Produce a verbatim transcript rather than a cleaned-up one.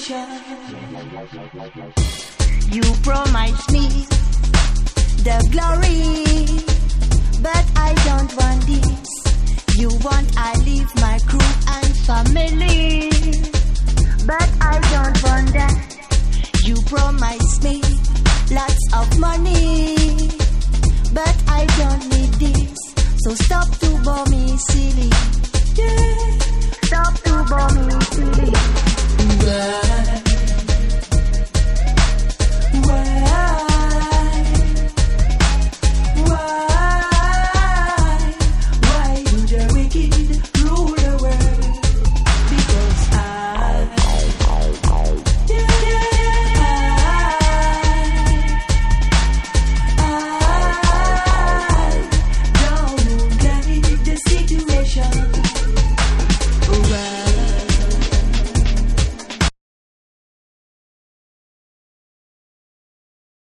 future. You promised me the glory, but I don't want this. You want I leave my crew and family, but I don't want that. You promised me lots of money, but I don't need this. So stop to bore me silly. Yeah, stop to bore me silly.